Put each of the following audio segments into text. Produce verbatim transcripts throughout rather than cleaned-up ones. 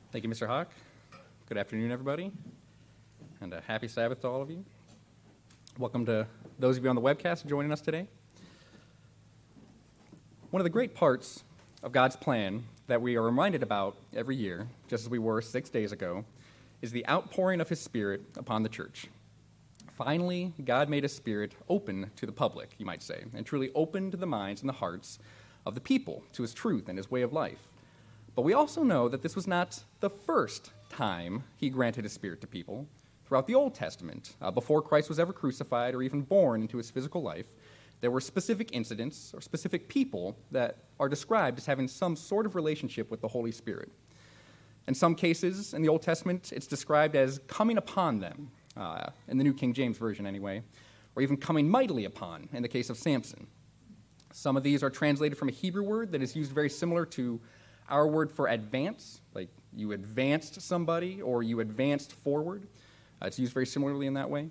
Thank you, Mister Hawk. Good afternoon, everybody, and a happy Sabbath to all of you. Welcome to those of you on the webcast joining us today. One of the great parts of God's plan that we are reminded about every year, just as we were six days ago, is the outpouring of His Spirit upon the church. Finally, God made His Spirit open to the public, you might say, and truly opened the minds and the hearts of the people to His truth and His way of life. But we also know that this was not the first time He granted His Spirit to people. Throughout the Old Testament, uh, before Christ was ever crucified or even born into His physical life, there were specific incidents or specific people that are described as having some sort of relationship with the Holy Spirit. In some cases, in the Old Testament, it's described as coming upon them, uh, in the New King James Version anyway, or even coming mightily upon, in the case of Samson. Some of these are translated from a Hebrew word that is used very similar to our word for advance, like you advanced somebody or you advanced forward. Uh, it's used very similarly in that way.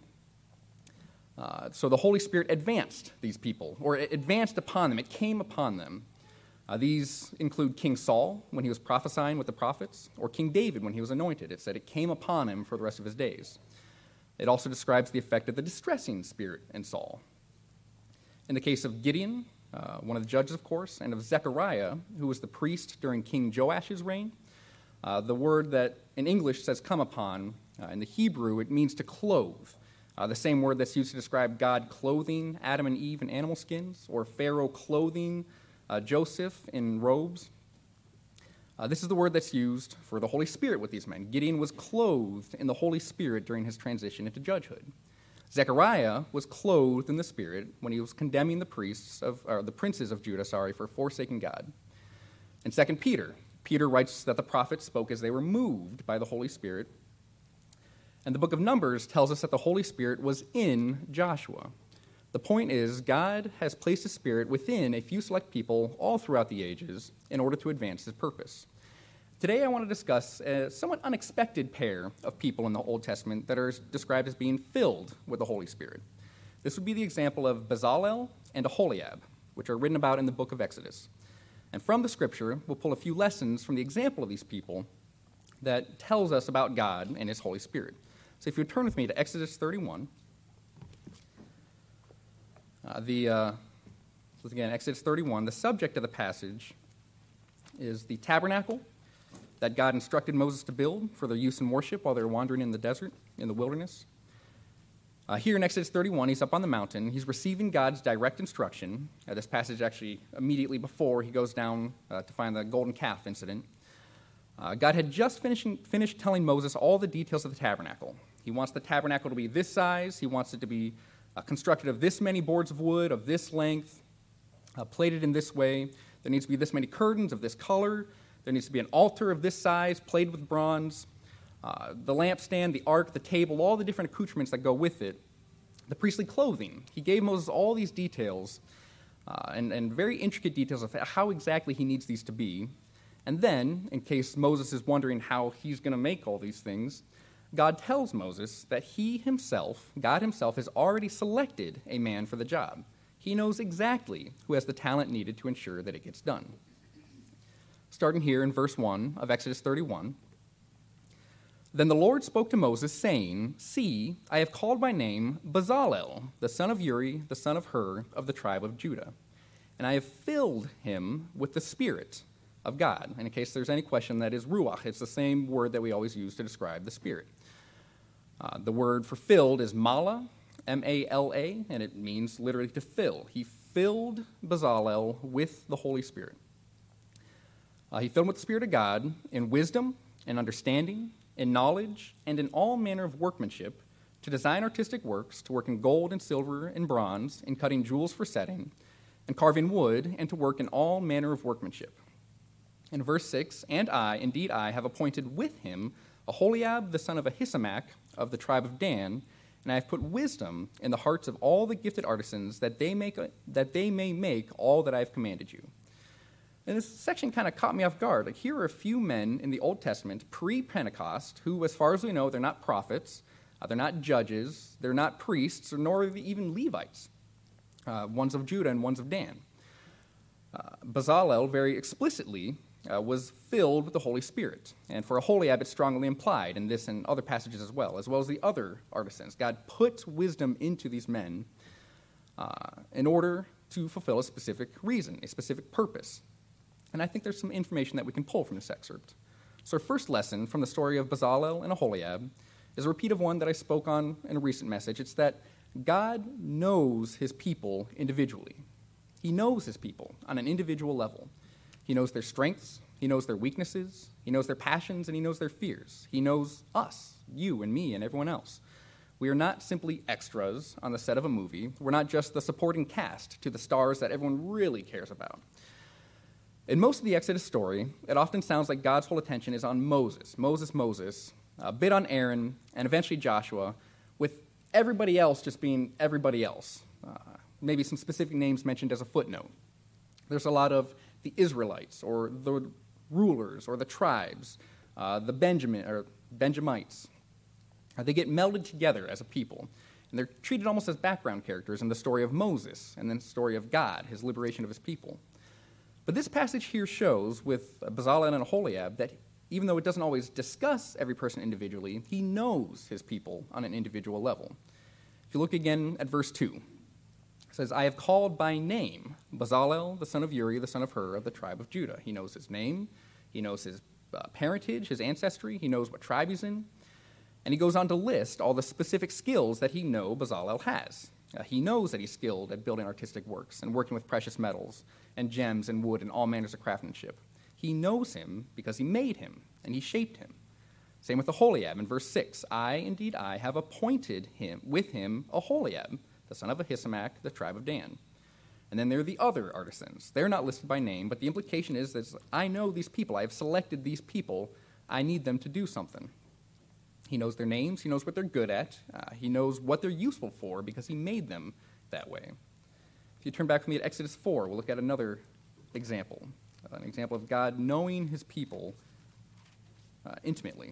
Uh, so the Holy Spirit advanced these people, or it advanced upon them. It came upon them. Uh, these include King Saul when he was prophesying with the prophets, or King David when he was anointed. It said it came upon him for the rest of his days. It also describes the effect of the distressing spirit in Saul. In the case of Gideon, Uh, one of the judges, of course, and of Zechariah, who was the priest during King Joash's reign. Uh, the word that in English says come upon, uh, in the Hebrew, it means to clothe. Uh, the same word that's used to describe God clothing Adam and Eve in animal skins, or Pharaoh clothing uh, Joseph in robes. Uh, this is the word that's used for the Holy Spirit with these men. Gideon was clothed in the Holy Spirit during his transition into judgehood. Zechariah was clothed in the Spirit when he was condemning the priests of, or the princes of Judah, sorry, for forsaking God. In Second Peter, Peter writes that the prophets spoke as they were moved by the Holy Spirit. And the book of Numbers tells us that the Holy Spirit was in Joshua. The point is, God has placed His Spirit within a few select people all throughout the ages in order to advance His purpose. Today I want to discuss a somewhat unexpected pair of people in the Old Testament that are described as being filled with the Holy Spirit. This would be the example of Bezalel and Aholiab, which are written about in the book of Exodus. And from the scripture, we'll pull a few lessons from the example of these people that tells us about God and His Holy Spirit. So if you would turn with me to Exodus thirty-one. Uh, the, uh, once again, Exodus thirty-one, the subject of the passage is the tabernacle that God instructed Moses to build for their use in worship while they were wandering in the desert, in the wilderness. Uh, here in Exodus thirty-one, he's up on the mountain. He's receiving God's direct instruction. Uh, this passage actually immediately before he goes down uh, to find the golden calf incident. Uh, God had just finishing, finished telling Moses all the details of the tabernacle. He wants the tabernacle to be this size. He wants it to be uh, constructed of this many boards of wood, of this length, uh, plated in this way. There needs to be this many curtains of this color. There needs to be an altar of this size, plated with bronze, uh, the lampstand, the ark, the table, all the different accoutrements that go with it, the priestly clothing. He gave Moses all these details uh, and, and very intricate details of how exactly he needs these to be. And then, in case Moses is wondering how he's going to make all these things, God tells Moses that he himself, God himself, has already selected a man for the job. He knows exactly who has the talent needed to ensure that it gets done. Starting here in verse one of Exodus thirty-one. Then the Lord spoke to Moses, saying, See, I have called by name Bezalel, the son of Uri, the son of Hur, of the tribe of Judah. And I have filled him with the Spirit of God. And in case there's any question, that is ruach. It's the same word that we always use to describe the Spirit. Uh, the word for filled is mala, M A L A, and it means literally to fill. He filled Bezalel with the Holy Spirit. Uh, he filled him with the Spirit of God in wisdom and understanding, in knowledge, and in all manner of workmanship, to design artistic works, to work in gold and silver and bronze, in cutting jewels for setting, and carving wood, and to work in all manner of workmanship. In verse six, and I, indeed I, have appointed with him Aholiab, the son of Ahisamach, of the tribe of Dan, and I have put wisdom in the hearts of all the gifted artisans, that they make that they may make all that I have commanded you. And this section kind of caught me off guard. Like, here are a few men in the Old Testament, pre-Pentecost, who, as far as we know, they're not prophets, uh, they're not judges, they're not priests, nor even Levites, uh, ones of Judah and ones of Dan. Uh, Bezalel very explicitly uh, was filled with the Holy Spirit. And for Aholiab, it's strongly implied in this and other passages as well, as well as the other artisans. God put wisdom into these men uh, in order to fulfill a specific reason, a specific purpose. And I think there's some information that we can pull from this excerpt. So our first lesson from the story of Bezalel and Aholiab is a repeat of one that I spoke on in a recent message. It's that God knows his people individually. He knows his people on an individual level. He knows their strengths, he knows their weaknesses, he knows their passions, and he knows their fears. He knows us, you and me and everyone else. We are not simply extras on the set of a movie. We're not just the supporting cast to the stars that everyone really cares about. In most of the Exodus story, it often sounds like God's whole attention is on Moses, Moses, Moses, a bit on Aaron, and eventually Joshua, with everybody else just being everybody else. Uh, maybe some specific names mentioned as a footnote. There's a lot of the Israelites, or the rulers, or the tribes, uh, the Benjamin or Benjamites. Uh, they get melded together as a people, and they're treated almost as background characters in the story of Moses, and then the story of God, his liberation of his people. But this passage here shows, with Bezalel and Aholiab, that even though it doesn't always discuss every person individually, he knows his people on an individual level. If you look again at verse two, it says, I have called by name Bezalel, the son of Uri, the son of Hur, of the tribe of Judah. He knows his name. He knows his uh, parentage, his ancestry. He knows what tribe he's in. And he goes on to list all the specific skills that he knows Bezalel has. Uh, he knows that he's skilled at building artistic works and working with precious metals and gems and wood and all manners of craftsmanship. He knows him because he made him and he shaped him. Same with Aholiab in verse six. I, indeed I, have appointed him with him Aholiab, the son of Ahisamach, the tribe of Dan. And then there are the other artisans. They're not listed by name, but the implication is that I know these people. I have selected these people. I need them to do something. He knows their names. He knows what they're good at. Uh, he knows what they're useful for because he made them that way. If you turn back with me at Exodus four, we'll look at another example, uh, an example of God knowing his people uh, intimately.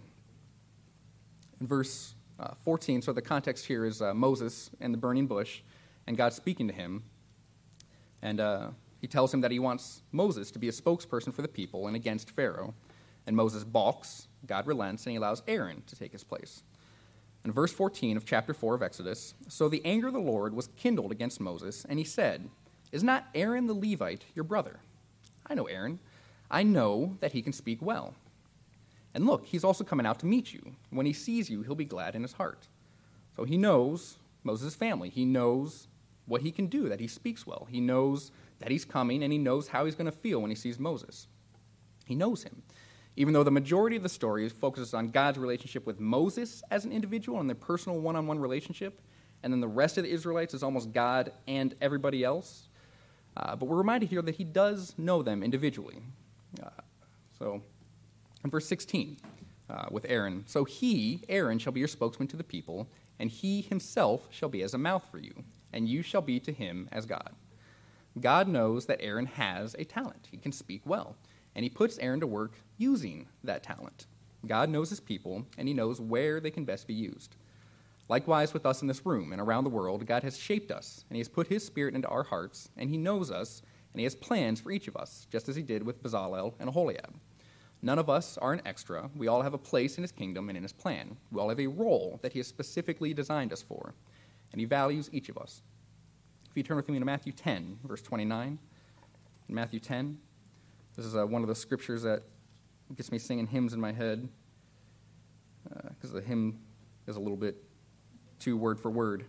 In verse uh, fourteen, so the context here is uh, Moses and the burning bush, and God speaking to him. And uh, he tells him that he wants Moses to be a spokesperson for the people and against Pharaoh. And Moses balks, God relents, and he allows Aaron to take his place. In verse fourteen of chapter four of Exodus, so the anger of the Lord was kindled against Moses, and he said, is not Aaron the Levite your brother? I know Aaron. I know that he can speak well. And look, he's also coming out to meet you. When he sees you, he'll be glad in his heart. So he knows Moses' family. He knows what he can do, that he speaks well. He knows that he's coming, and he knows how he's going to feel when he sees Moses. He knows him. Even though the majority of the story focuses on God's relationship with Moses as an individual and their personal one-on-one relationship, and then the rest of the Israelites is almost God and everybody else. Uh, but we're reminded here that he does know them individually. Uh, so in verse sixteen, uh, with Aaron, so he, Aaron, shall be your spokesman to the people, and he himself shall be as a mouth for you, and you shall be to him as God. God knows that Aaron has a talent. He can speak well. And he puts Aaron to work using that talent. God knows his people, and he knows where they can best be used. Likewise with us in this room and around the world, God has shaped us, and he has put his spirit into our hearts, and he knows us, and he has plans for each of us, just as he did with Bezalel and Aholiab. None of us are an extra. We all have a place in his kingdom and in his plan. We all have a role that he has specifically designed us for, and he values each of us. If you turn with me to Matthew ten, verse twenty-nine, in Matthew ten, this is uh, one of the scriptures that gets me singing hymns in my head, because uh, the hymn is a little bit too word for word.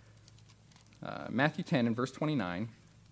Uh, Matthew ten and verse twenty-nine,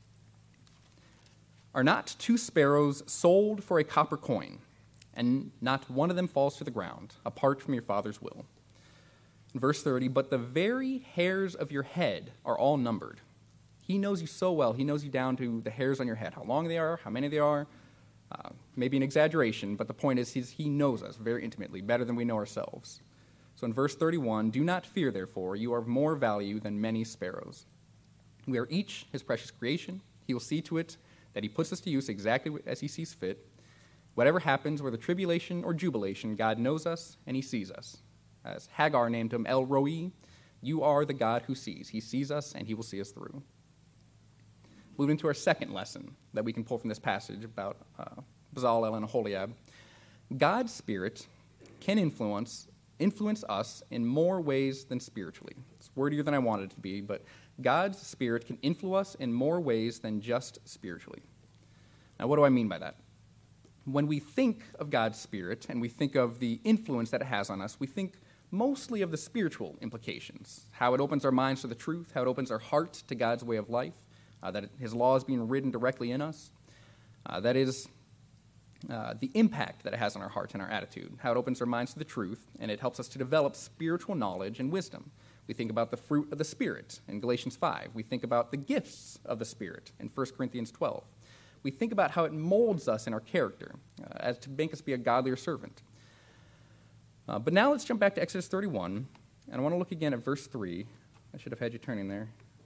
are not two sparrows sold for a copper coin, and not one of them falls to the ground, apart from your Father's will. In verse thirty, but the very hairs of your head are all numbered. He knows you so well. He knows you down to the hairs on your head, how long they are, how many they are. Uh, maybe an exaggeration, but the point is he's, he knows us very intimately, better than we know ourselves. So in verse thirty-one, do not fear, therefore, you are of more value than many sparrows. We are each his precious creation. He will see to it that he puts us to use exactly as he sees fit. Whatever happens, whether tribulation or jubilation, God knows us and he sees us. As Hagar named him El Roi, you are the God who sees. He sees us and he will see us through. Moving to our second lesson that we can pull from this passage about uh, Bezalel and Aholiab, God's Spirit can influence influence us in more ways than spiritually. It's wordier than I wanted it to be, but God's Spirit can influence us in more ways than just spiritually. Now, what do I mean by that? When we think of God's Spirit and we think of the influence that it has on us, we think mostly of the spiritual implications, how it opens our minds to the truth, how it opens our heart to God's way of life, uh, that his law is being written directly in us. Uh, that is uh, the impact that it has on our heart and our attitude, how it opens our minds to the truth, and it helps us to develop spiritual knowledge and wisdom. We think about the fruit of the Spirit in Galatians five. We think about the gifts of the Spirit in First Corinthians twelve. We think about how it molds us in our character uh, as to make us be a godlier servant. Uh, but now let's jump back to Exodus thirty-one, and I want to look again at verse three. I should have had you turning there.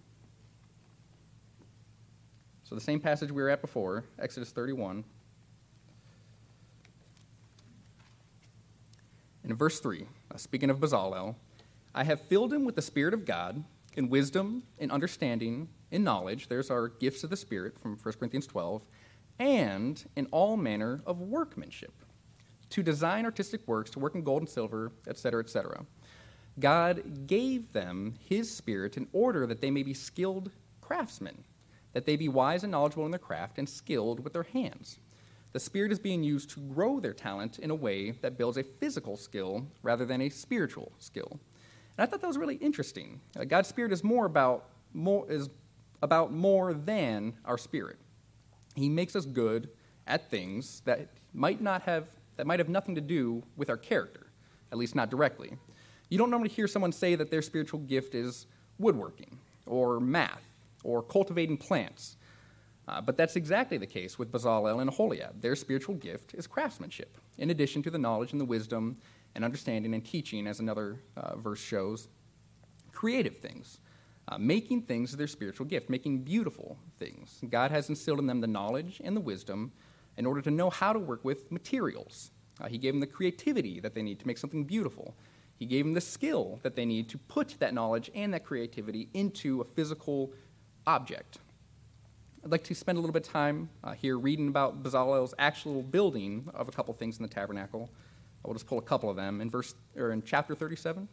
So the same passage we were at before, Exodus thirty-one. And in verse three, uh, speaking of Bezalel, I have filled him with the Spirit of God, in wisdom, in understanding, in knowledge. There's our gifts of the Spirit from First Corinthians twelve. And in all manner of workmanship, to design artistic works, to work in gold and silver, et cetera, et cetera. God gave them his Spirit in order that they may be skilled craftsmen, that they be wise and knowledgeable in their craft and skilled with their hands. The Spirit is being used to grow their talent in a way that builds a physical skill rather than a spiritual skill. And I thought that was really interesting. Uh, God's Spirit is more about more is about more than our spirit. He makes us good at things that might not have that might have nothing to do with our character, at least not directly. You don't normally hear someone say that their spiritual gift is woodworking or math or cultivating plants. Uh, but that's exactly the case with Bezalel and Aholiab. Their spiritual gift is craftsmanship, in addition to the knowledge and the wisdom and understanding and teaching, as another uh, verse shows, creative things, uh, making things their spiritual gift, making beautiful things. God has instilled in them the knowledge and the wisdom in order to know how to work with materials. Uh, he gave them the creativity that they need to make something beautiful. He gave them the skill that they need to put that knowledge and that creativity into a physical object. I'd like to spend a little bit of time uh, here reading about Bezalel's actual building of a couple things in the tabernacle. I will just pull a couple of them in verse or in chapter thirty-seven.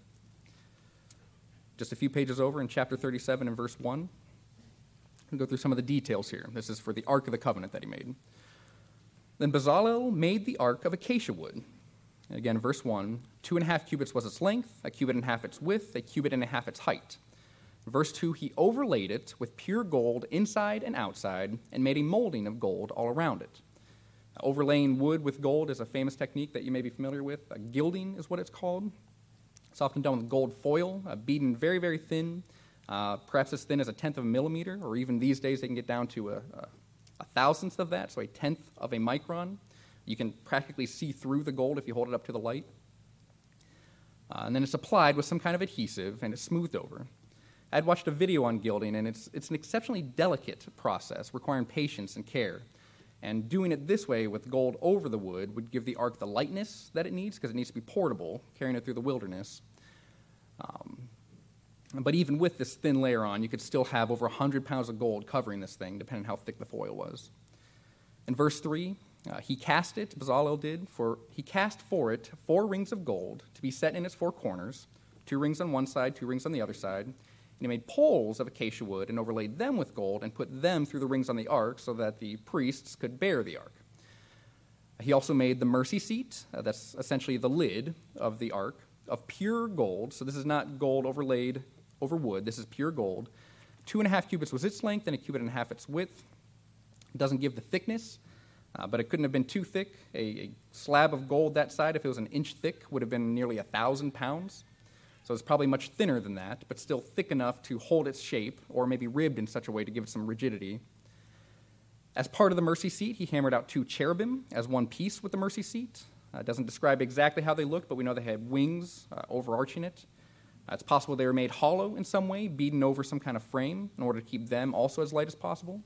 Just a few pages over in chapter thirty-seven and verse one. I'll go through some of the details here. This is for the Ark of the Covenant that he made. Then Bezalel made the ark of acacia wood. And again, verse one, two and a half cubits was its length, a cubit and a half its width, a cubit and a half its height. Verse two, he overlaid it with pure gold inside and outside and made a molding of gold all around it. Now, overlaying wood with gold is a famous technique that you may be familiar with. Uh, gilding is what it's called. It's often done with gold foil, uh, beaten very, very thin, uh, perhaps as thin as a tenth of a millimeter, or even these days they can get down to a, a, a thousandth of that, so a tenth of a micron. You can practically see through the gold if you hold it up to the light. Uh, and then it's applied with some kind of adhesive, and it's smoothed over. I'd watched a video on gilding, and it's it's an exceptionally delicate process requiring patience and care. And doing it this way with gold over the wood would give the ark the lightness that it needs, because it needs to be portable, carrying it through the wilderness. Um, but even with this thin layer on, you could still have over one hundred pounds of gold covering this thing, depending on how thick the foil was. In verse three, uh, he cast it, Bezalel did, for he cast for it four rings of gold to be set in its four corners, two rings on one side, two rings on the other side. And he made poles of acacia wood and overlaid them with gold and put them through the rings on the ark so that the priests could bear the ark. He also made the mercy seat, uh, that's essentially the lid of the ark, of pure gold. So this is not gold overlaid over wood. This is pure gold. Two and a half cubits was its length and a cubit and a half its width. It doesn't give the thickness, uh, but it couldn't have been too thick. A, a slab of gold that side, if it was an inch thick, would have been nearly a thousand pounds. So it's probably much thinner than that, but still thick enough to hold its shape, or maybe ribbed in such a way to give it some rigidity. As part of the mercy seat, he hammered out two cherubim as one piece with the mercy seat. Uh, it doesn't describe exactly how they looked, but we know they had wings uh, overarching it. Uh, it's possible they were made hollow in some way, beaten over some kind of frame in order to keep them also as light as possible.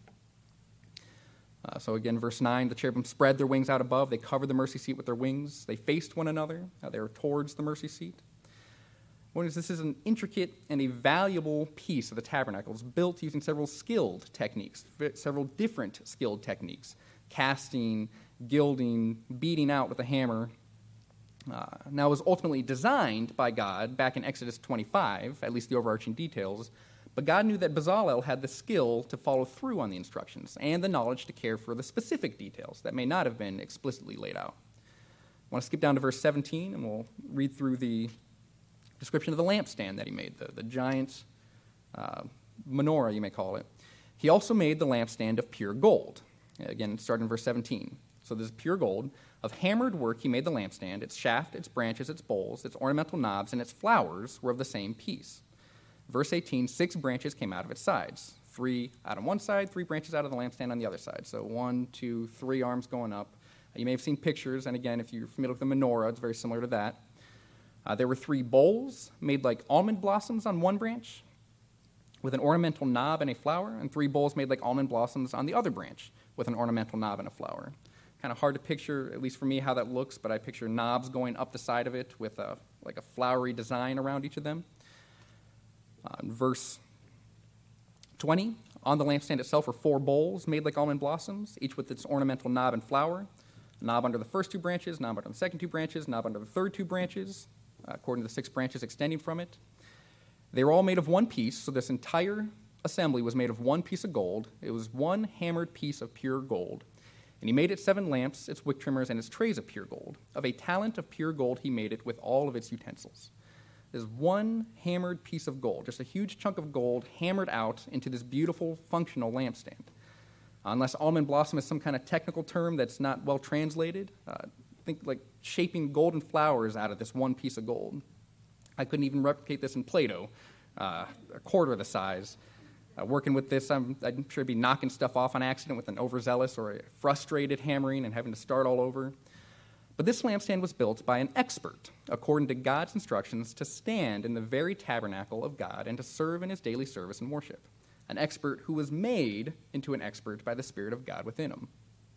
Uh, so again, verse nine, the cherubim spread their wings out above. They covered the mercy seat with their wings. They faced one another. Uh, they were towards the mercy seat. This is an intricate and a valuable piece of the tabernacle. It's built using several skilled techniques, several different skilled techniques. casting, gilding, beating out with a hammer. Uh, now, it was ultimately designed by God back in Exodus twenty-five, at least the overarching details, but God knew that Bezalel had the skill to follow through on the instructions and the knowledge to care for the specific details that may not have been explicitly laid out. I want to skip down to verse seventeen, and we'll read through the description of the lampstand that he made, the, the giant uh, menorah, you may call it. He also made the lampstand of pure gold. Again, starting in verse seventeen. So this is pure gold. Of hammered work he made the lampstand. Its shaft, its branches, its bowls, its ornamental knobs, and its flowers were of the same piece. Verse eighteen, six branches came out of its sides. Three out on one side, three branches out of the lampstand on the other side. So one, two, three arms going up. You may have seen pictures, and again, if you're familiar with the menorah, it's very similar to that. Uh, there were three bowls made like almond blossoms on one branch with an ornamental knob and a flower, and three bowls made like almond blossoms on the other branch with an ornamental knob and a flower. Kind of hard to picture, at least for me, how that looks, but I picture knobs going up the side of it with a, like a flowery design around each of them. Uh, verse twenty, on the lampstand itself were four bowls made like almond blossoms, each with its ornamental knob and flower. A knob under the first two branches, knob under the second two branches, knob under the third two branches, uh, according to the six branches extending from it. They were all made of one piece, so this entire assembly was made of one piece of gold. It was one hammered piece of pure gold. And he made it seven lamps, its wick trimmers, and its trays of pure gold. Of a talent of pure gold he made it with all of its utensils. There's one hammered piece of gold, just a huge chunk of gold hammered out into this beautiful, functional lampstand. Uh, unless almond blossom is some kind of technical term that's not well translated, uh, think like shaping golden flowers out of this one piece of gold. I couldn't even replicate this in Play-Doh, uh, a quarter of the size. Uh, working with this, I'm, I'm sure I'd be knocking stuff off on accident with an overzealous or a frustrated hammering and having to start all over. But this lampstand was built by an expert, according to God's instructions, to stand in the very tabernacle of God and to serve in his daily service and worship. An expert who was made into an expert by the Spirit of God within him.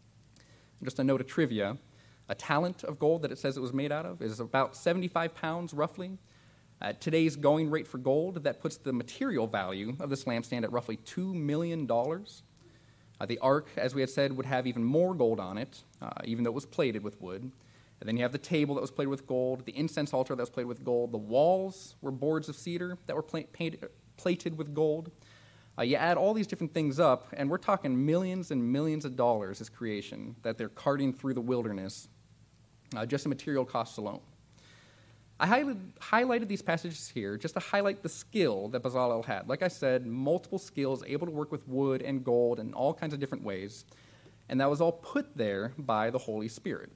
And just a note of trivia, a talent of gold that it says it was made out of is about seventy-five pounds, roughly. At today's going rate for gold, that puts the material value of this lampstand at roughly two million dollars. Uh, the ark, as we had said, would have even more gold on it, uh, even though it was plated with wood. And then you have the table that was plated with gold, the incense altar that was plated with gold. The walls were boards of cedar that were pla- painted, plated with gold. Uh, you add all these different things up, and we're talking millions and millions of dollars as creation that they're carting through the wilderness, uh, just in material costs alone. I highlighted these passages here just to highlight the skill that Bezalel had. Like I said, multiple skills, able to work with wood and gold in all kinds of different ways. And that was all put there by the Holy Spirit.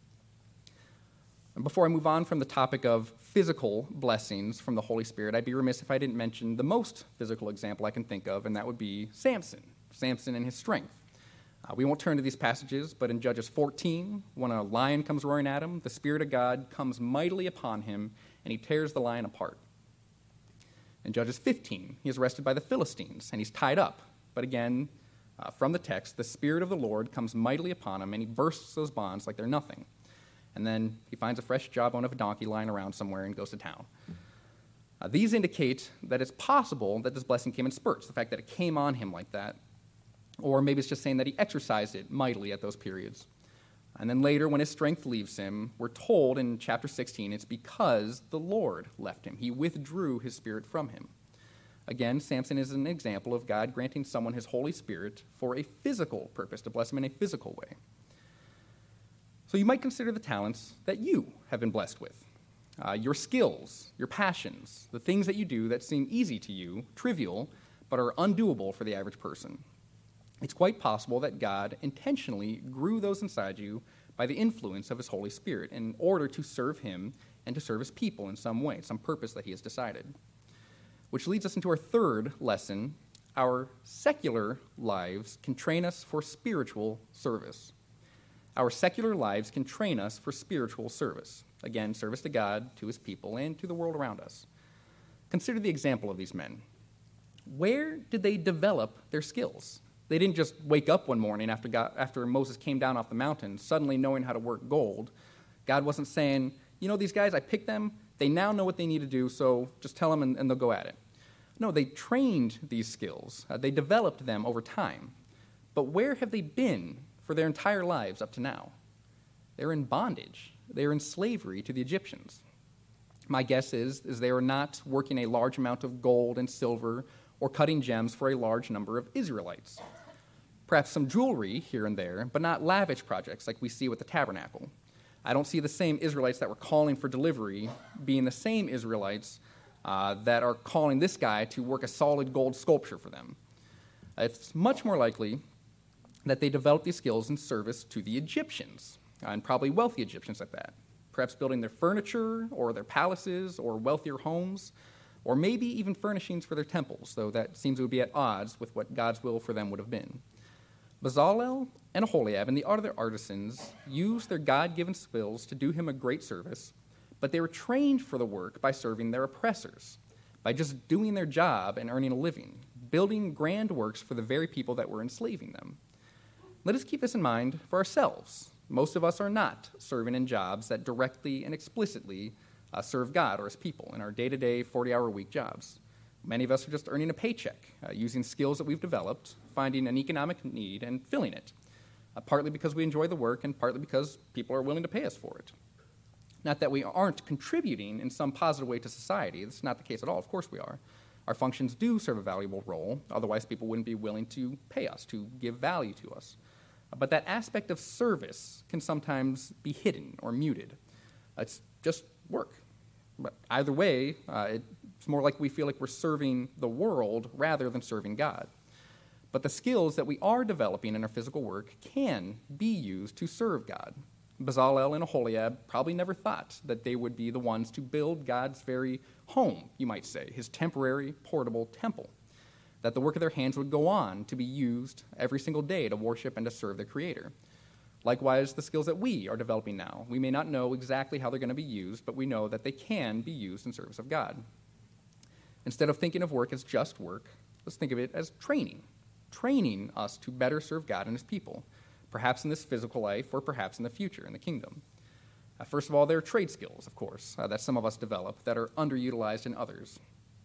And before I move on from the topic of physical blessings from the Holy Spirit, I'd be remiss if I didn't mention the most physical example I can think of, and that would be Samson. Samson and his strength. Uh, we won't turn to these passages, but in Judges fourteen, when a lion comes roaring at him, the Spirit of God comes mightily upon him, and he tears the lion apart. In Judges fifteen, he is arrested by the Philistines, and he's tied up. But again, uh, from the text, the Spirit of the Lord comes mightily upon him, and he bursts those bonds like they're nothing. And then he finds a fresh jawbone of a donkey lying around somewhere and goes to town. Uh, these indicate that it's possible that this blessing came in spurts, the fact that it came on him like that. Or maybe it's just saying that he exercised it mightily at those periods. And then later, when his strength leaves him, we're told in chapter sixteen, it's because the Lord left him. He withdrew his Spirit from him. Again, Samson is an example of God granting someone his Holy Spirit for a physical purpose, to bless him in a physical way. So you might consider the talents that you have been blessed with. Uh, your skills, your passions, the things that you do that seem easy to you, trivial, but are undoable for the average person. It's quite possible that God intentionally grew those inside you by the influence of his Holy Spirit in order to serve him and to serve his people in some way, some purpose that he has decided. Which leads us into our third lesson. Our secular lives can train us for spiritual service. Our secular lives can train us for spiritual service. Again, service to God, to his people, and to the world around us. Consider the example of these men. Where did they develop their skills? They didn't just wake up one morning after, God, after Moses came down off the mountain, suddenly knowing how to work gold. God wasn't saying, you know, these guys, I picked them, they now know what they need to do, so just tell them and, and they'll go at it. No, they trained these skills. Uh, they developed them over time. But where have they been for their entire lives up to now. They're in bondage. They're in slavery to the Egyptians. My guess is, is they are not working a large amount of gold and silver or cutting gems for a large number of Israelites. Perhaps some jewelry here and there, but not lavish projects like we see with the tabernacle. I don't see the same Israelites that were calling for delivery being the same Israelites uh, that are calling this guy to work a solid gold sculpture for them. It's much more likely that they developed these skills in service to the Egyptians, uh, and probably wealthy Egyptians at that, perhaps building their furniture or their palaces or wealthier homes, or maybe even furnishings for their temples, though that seems to be at odds with what God's will for them would have been. Bezalel and Aholiab and the other artisans used their God-given skills to do him a great service, but they were trained for the work by serving their oppressors, by just doing their job and earning a living, building grand works for the very people that were enslaving them. Let us keep this in mind for ourselves. Most of us are not serving in jobs that directly and explicitly uh, serve God or his people in our day-to-day forty-hour-a-week jobs. Many of us are just earning a paycheck, uh, using skills that we've developed, finding an economic need, and filling it, uh, partly because we enjoy the work and partly because people are willing to pay us for it. Not that we aren't contributing in some positive way to society. That's not the case at all. Of course we are. Our functions do serve a valuable role. Otherwise, people wouldn't be willing to pay us, to give value to us. Uh, but that aspect of service can sometimes be hidden or muted. Uh, it's just work. But either way, uh, it, it's more like we feel like we're serving the world rather than serving God. But the skills that we are developing in our physical work can be used to serve God. Bezalel and Aholiab probably never thought that they would be the ones to build God's very home, you might say, his temporary, portable temple, that the work of their hands would go on to be used every single day to worship and to serve their Creator. Likewise, the skills that we are developing now. We may not know exactly how they're going to be used, but we know that they can be used in service of God. Instead of thinking of work as just work, let's think of it as training, training us to better serve God and his people, perhaps in this physical life or perhaps in the future in the kingdom. Uh, first of all, there are trade skills, of course, uh, that some of us develop that are underutilized in others.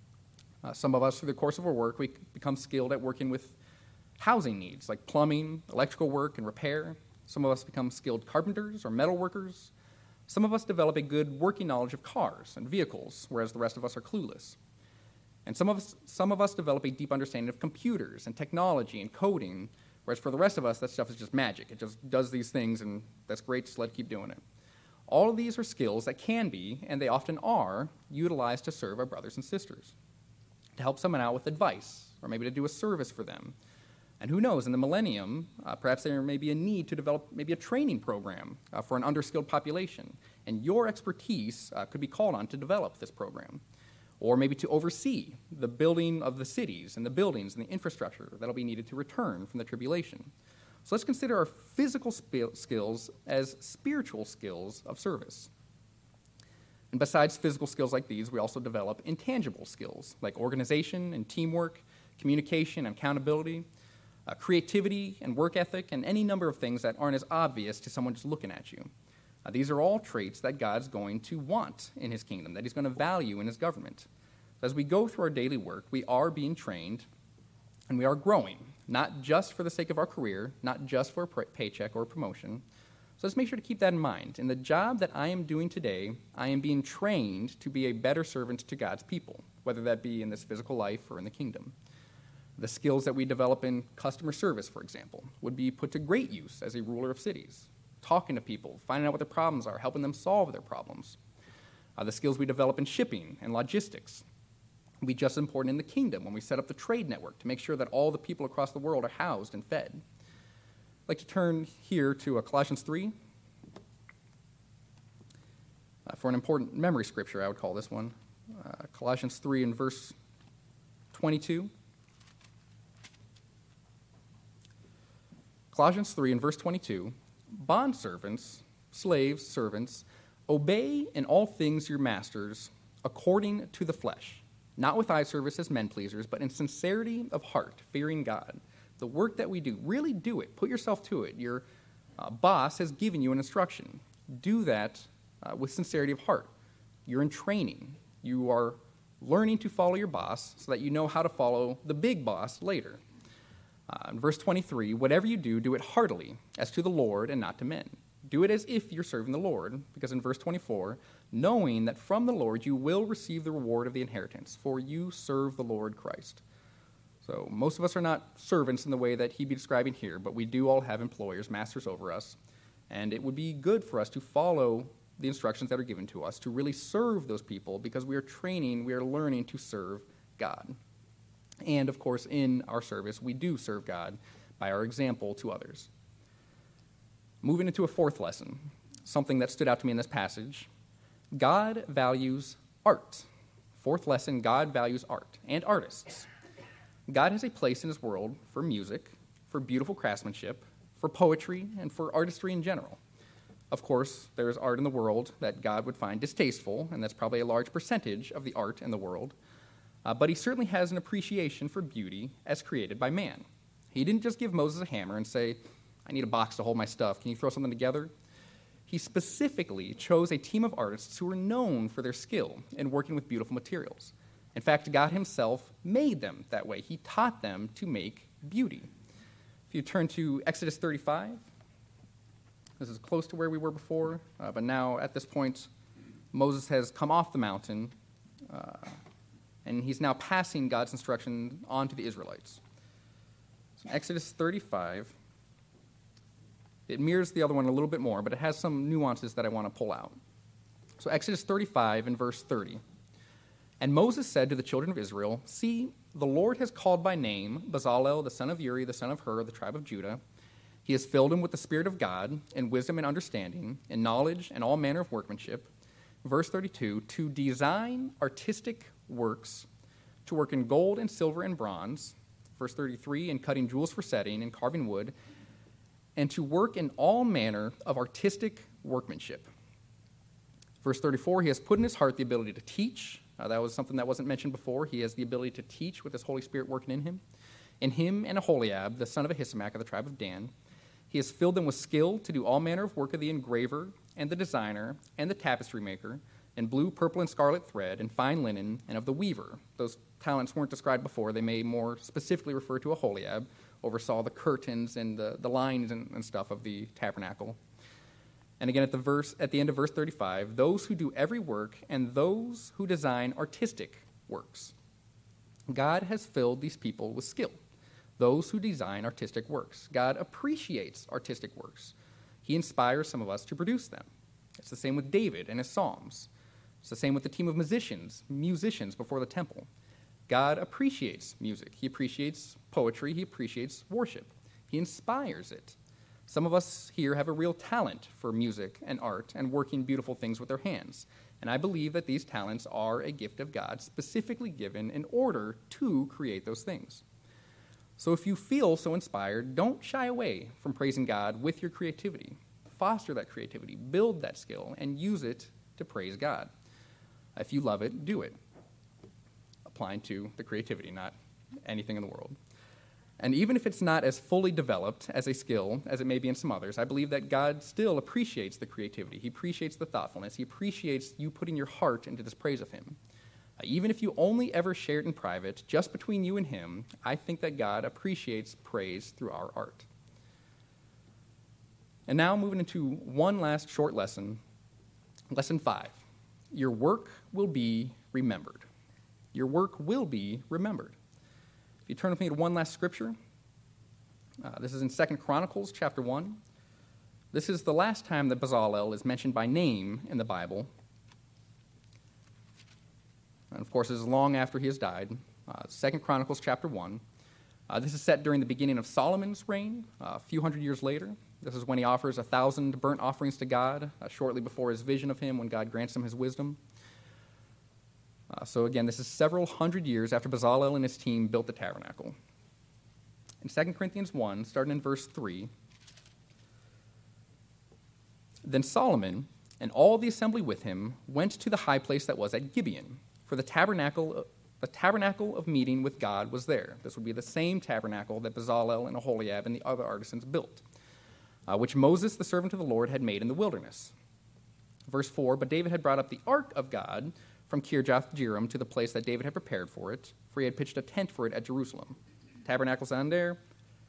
Uh, some of us, through the course of our work, we become skilled at working with housing needs like plumbing, electrical work, and repair. Some of us become skilled carpenters or metal workers. Some of us develop a good working knowledge of cars and vehicles, whereas the rest of us are clueless. And some of us, some of us develop a deep understanding of computers and technology and coding, whereas for the rest of us, that stuff is just magic. It just does these things, and that's great, just let it keep doing it. All of these are skills that can be, and they often are, utilized to serve our brothers and sisters, to help someone out with advice, or maybe to do a service for them. And who knows, in the millennium, uh, perhaps there may be a need to develop maybe a training program uh, for an underskilled population, and your expertise uh, could be called on to develop this program. Or maybe to oversee the building of the cities and the buildings and the infrastructure that will be needed to return from the tribulation. So let's consider our physical sp- skills as spiritual skills of service. And besides physical skills like these, we also develop intangible skills like organization and teamwork, communication and accountability, uh, creativity and work ethic, and any number of things that aren't as obvious to someone just looking at you. Uh, these are all traits that God's going to want in his kingdom, that he's going to value in his government. So as we go through our daily work, we are being trained and we are growing, not just for the sake of our career, not just for a pay- paycheck or promotion. So let's make sure to keep that in mind. In the job that I am doing today, I am being trained to be a better servant to God's people, whether that be in this physical life or in the kingdom. The skills that we develop in customer service, for example, would be put to great use as a ruler of cities, talking to people, finding out what their problems are, helping them solve their problems. Uh, the skills we develop in shipping and logistics will be just as important in the kingdom when we set up the trade network to make sure that all the people across the world are housed and fed. I'd like to turn here to uh, Colossians three. Uh, for an important memory scripture, I would call this one. Uh, Colossians three and verse twenty-two. Colossians three and verse twenty-two. Bondservants, slaves, servants, obey in all things your masters according to the flesh, not with eye service as men pleasers, but in sincerity of heart, fearing God. The work that we do, really do it. Put yourself to it. Your uh, boss has given you an instruction. Do that uh, with sincerity of heart. You're in training. You are learning to follow your boss so that you know how to follow the big boss later. Uh, in verse twenty-three, whatever you do, do it heartily, as to the Lord and not to men. Do it as if you're serving the Lord, because in verse twenty-four, knowing that from the Lord you will receive the reward of the inheritance, for you serve the Lord Christ. So most of us are not servants in the way that he'd be describing here, but we do all have employers, masters over us, and it would be good for us to follow the instructions that are given to us, to really serve those people, because we are training, we are learning to serve God. And, of course, in our service, we do serve God by our example to others. Moving into a fourth lesson, something that stood out to me in this passage, God values art. Fourth lesson, God values art and artists. God has a place in his world for music, for beautiful craftsmanship, for poetry, and for artistry in general. Of course, there is art in the world that God would find distasteful, and that's probably a large percentage of the art in the world. Uh, but he certainly has an appreciation for beauty as created by man. He didn't just give Moses a hammer and say, I need a box to hold my stuff. Can you throw something together? He specifically chose a team of artists who were known for their skill in working with beautiful materials. In fact, God himself made them that way. He taught them to make beauty. If you turn to Exodus thirty-five, this is close to where we were before, uh, but now at this point, Moses has come off the mountain, uh, and he's now passing God's instruction on to the Israelites. So Exodus thirty-five, it mirrors the other one a little bit more, but it has some nuances that I want to pull out. So Exodus thirty-five and verse thirty. And Moses said to the children of Israel, see, the Lord has called by name Bezalel, the son of Uri, the son of Hur, the tribe of Judah. He has filled him with the Spirit of God, in wisdom and understanding, in knowledge and all manner of workmanship. Verse thirty-two, to design artistic works, to work in gold and silver and bronze. Verse thirty-three, in cutting jewels for setting and carving wood, and to work in all manner of artistic workmanship. Verse thirty-four, he has put in his heart the ability to teach. Uh, that was something that wasn't mentioned before. He has the ability to teach with his Holy Spirit working in him. In him and Aholiab, the son of Ahisamach of the tribe of Dan, he has filled them with skill to do all manner of work of the engraver and the designer and the tapestry maker, in blue, purple, and scarlet thread, and fine linen, and of the weaver. Those talents weren't described before. They may more specifically refer to Aholiab, oversaw the curtains and the, the lines and, and stuff of the tabernacle. And again, at the verse at the end of verse thirty-five, those who do every work and those who design artistic works. God has filled these people with skill. Those who design artistic works. God appreciates artistic works. He inspires some of us to produce them. It's the same with David and his psalms. It's the same with the team of musicians, musicians before the temple. God appreciates music. He appreciates poetry. He appreciates worship. He inspires it. Some of us here have a real talent for music and art and working beautiful things with their hands. And I believe that these talents are a gift of God, specifically given in order to create those things. So if you feel so inspired, don't shy away from praising God with your creativity. Foster that creativity, build that skill, and use it to praise God. If you love it, do it. Applying to the creativity, not anything in the world. And even if it's not as fully developed as a skill as it may be in some others, I believe that God still appreciates the creativity. He appreciates the thoughtfulness. He appreciates you putting your heart into this praise of him. Uh, even if you only ever share it in private, just between you and him, I think that God appreciates praise through our art. And now moving into one last short lesson, lesson five. Your work will be remembered. Your work will be remembered. If you turn with me to one last scripture, uh, this is in Second Chronicles chapter one. This is the last time that Bezalel is mentioned by name in the Bible. And of course, this is long after he has died. Uh, Second Chronicles chapter one. Uh, this is set during the beginning of Solomon's reign, uh, a few hundred years later. This is when he offers a thousand burnt offerings to God, uh, shortly before his vision of him, when God grants him his wisdom. Uh, so again, this is several hundred years after Bezalel and his team built the tabernacle. In Second Corinthians one, starting in verse three, then Solomon and all the assembly with him went to the high place that was at Gibeon, for the tabernacle, the tabernacle of meeting with God was there. This would be the same tabernacle that Bezalel and Aholiab and the other artisans built, uh, which Moses, the servant of the Lord, had made in the wilderness. Verse four, but David had brought up the ark of God from Kirjath-jearim to the place that David had prepared for it, for he had pitched a tent for it at Jerusalem. Tabernacle's on there,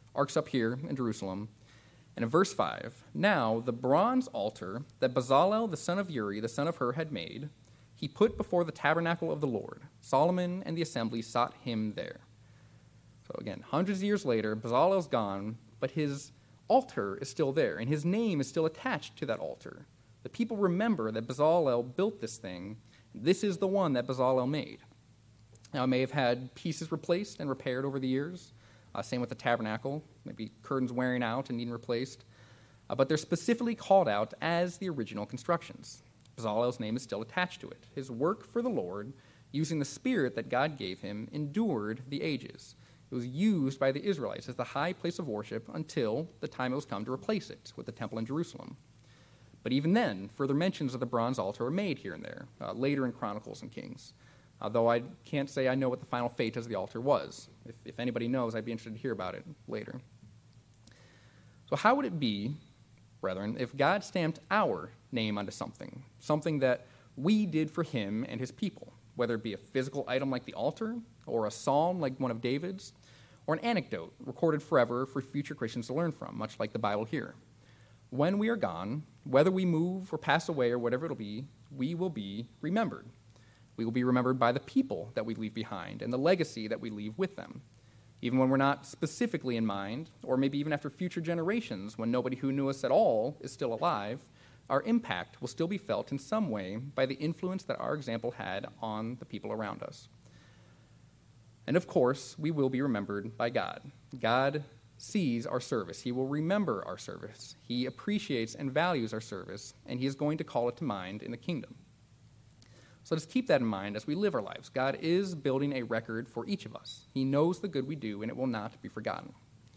arcs up here in Jerusalem. And in verse five, now the bronze altar that Bezalel, the son of Uri, the son of Hur, had made, he put before the tabernacle of the Lord. Solomon and the assembly sought him there. So again, hundreds of years later, Bezalel's gone, but his altar is still there, and his name is still attached to that altar. The people remember that Bezalel built this thing. This is the one that Bezalel made. Now, it may have had pieces replaced and repaired over the years. Uh, same with the tabernacle, maybe curtains wearing out and needing replaced. Uh, but they're specifically called out as the original constructions. Bezalel's name is still attached to it. His work for the Lord, using the spirit that God gave him, endured the ages. It was used by the Israelites as the high place of worship until the time it was come to replace it with the temple in Jerusalem. But even then, further mentions of the bronze altar are made here and there, uh, later in Chronicles and Kings. Although I can't say I know what the final fate of the altar was. If, if anybody knows, I'd be interested to hear about it later. So how would it be, brethren, if God stamped our name onto something, something that we did for him and his people, whether it be a physical item like the altar, or a psalm like one of David's, or an anecdote recorded forever for future Christians to learn from, much like the Bible here? When we are gone, whether we move or pass away or whatever it'll be, we will be remembered. We will be remembered by the people that we leave behind and the legacy that we leave with them. Even when we're not specifically in mind, or maybe even after future generations, when nobody who knew us at all is still alive, our impact will still be felt in some way by the influence that our example had on the people around us. And of course, we will be remembered by God. God sees our service. He will remember our service. He appreciates and values our service, and he is going to call it to mind in the kingdom. So just keep that in mind as we live our lives. God is building a record for each of us. He knows the good we do, and it will not be forgotten.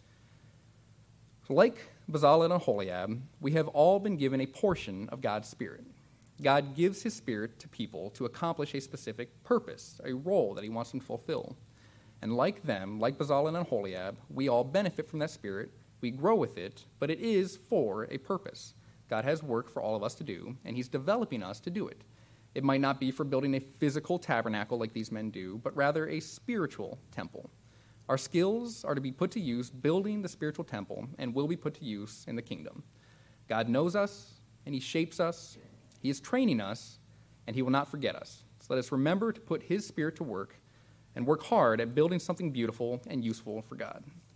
So like Bezalel and Aholiab, we have all been given a portion of God's Spirit. God gives his Spirit to people to accomplish a specific purpose, a role that he wants them to fulfill. And like them, like Bezalel and Aholiab, we all benefit from that Spirit. We grow with it, but it is for a purpose. God has work for all of us to do, and he's developing us to do it. It might not be for building a physical tabernacle like these men do, but rather a spiritual temple. Our skills are to be put to use building the spiritual temple and will be put to use in the kingdom. God knows us, and he shapes us. He is training us, and he will not forget us. So let us remember to put his Spirit to work and work hard at building something beautiful and useful for God.